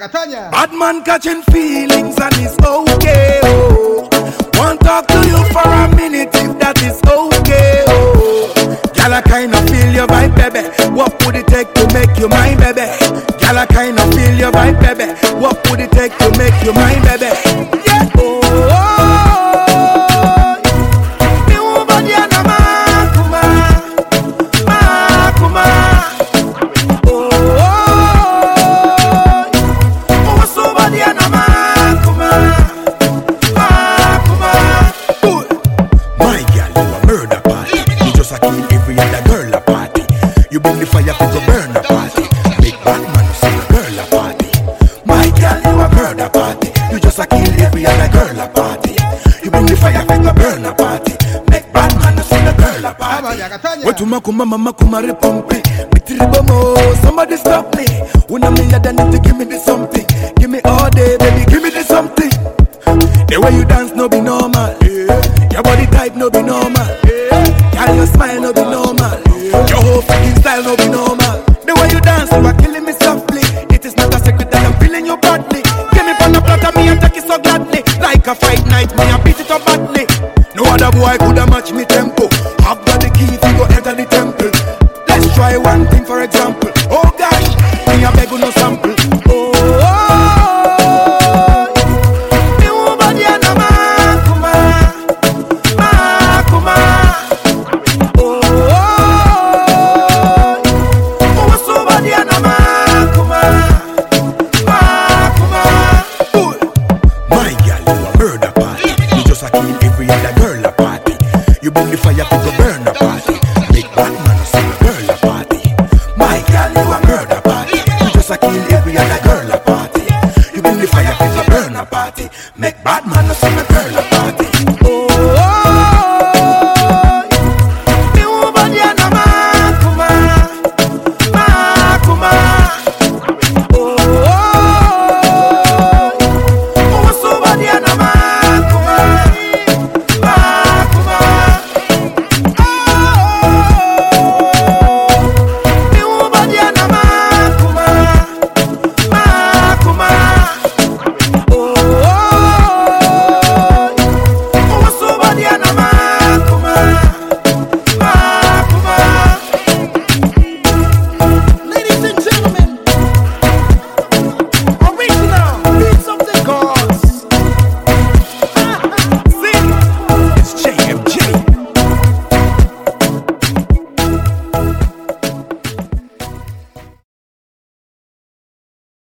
Bad man catching feelings and it's okay, oh. Want talk to you for a minute if that is okay, oh. Girl, I kinda feel your vibe, baby. What would it take to make you mine, baby? Girl, I kinda feel your vibe, baby. What would it take to make you mine, baby? Yeah, oh, oh, oh. Me over there, na makuma, makuma. Oh, oh, oh. What's over there, na makuma, makuma. My girl, you a murder party. You just a kill every other girl a party. You bring the fire to go burn a party. Make bad man see a girl a party. My girl, you a murder party. You just a kill every other girl a party. You bring the fire to go burn a party. Make bad man see a girl a party. What you makuma mama kuma repumpi. Bitribomo, somebody stop me. Una me ya need to give me this something. Give me all day, baby, give me this something. The way you dance no be normal. Your body type no be normal. Girl, your smile no be normal. Your whole freaking style no be normal. The way you dance, you are killing me softly. It is not a secret that I'm feeling you badly. Give me on the platter, me and take it so gladly. Like a fight night, me and beat it up badly. No other boy coulda match me tempo. I've got the key to go enter the temple. Let's try one thing for example. Oh gosh, me a beg you no sample. Oh, oh, oh. Me over there na makuma, makuma. Oh, oh, oh. What's over there na makuma, makuma. My girl, you a murder party. You just a kill every other girl a party. You bring the fire to go burn a party. Make bad man see a girl a party. My girl, you a murder party. You just a kill every other girl a party. You bring the fire to go burn a party. Make bad man see a girl a party.